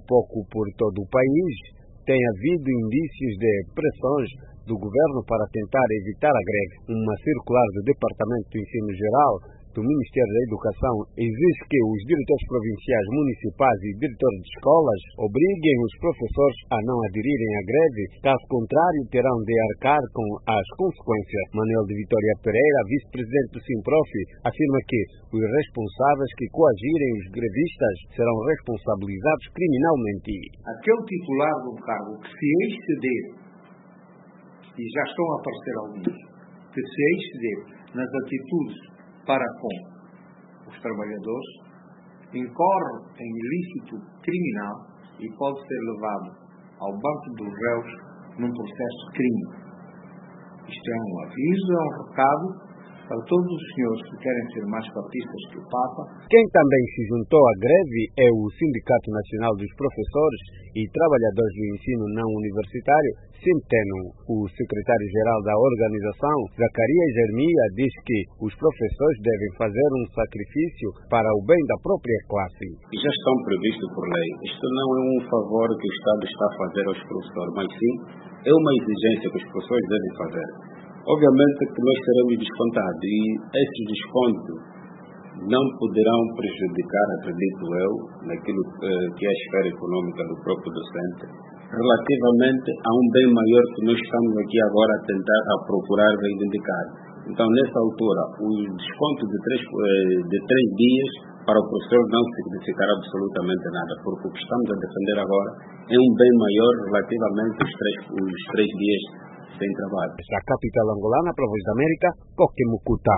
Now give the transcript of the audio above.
pouco por todo o país, tem havido indícios de pressões do governo para tentar evitar a greve. Uma circular do Departamento do Ensino Geral do Ministério da Educação exige que os diretores provinciais, municipais e diretores de escolas obriguem os professores a não aderirem à greve, caso contrário terão de arcar com as consequências. Manuel de Vitória Pereira, vice-presidente do Simprof, afirma que os responsáveis que coagirem os grevistas serão responsabilizados criminalmente. Aquele titular de um cargo que se exceder, e já estão a aparecer alguns, que se exceder nas atitudes para com os trabalhadores, incorre em ilícito criminal e pode ser levado ao banco dos réus num processo de crime. Isto é um aviso, é um recado para todos os senhores que querem ser mais partistas que o Papa. Quem também se juntou à greve é o Sindicato Nacional dos Professores e Trabalhadores do Ensino Não Universitário, Sinteno. O secretário-geral da organização, Zacarias Jeremia, diz que os professores devem fazer um sacrifício para o bem da própria classe. Já estão previstos por lei. Isto não é um favor que o Estado está a fazer aos professores, mas sim é uma exigência que os professores devem fazer. Obviamente que nós seremos descontados e esses descontos não poderão prejudicar, acredito eu, naquilo que é a esfera econômica do próprio docente, relativamente a um bem maior que nós estamos aqui agora a tentar, a procurar reivindicar. Então, nessa altura, o desconto de 3 dias para o professor não significará absolutamente nada, porque o que estamos a defender agora é um bem maior relativamente aos 3 dias sem trabalho. Da capital angolana, para a Voz da América, Coque Mucuta.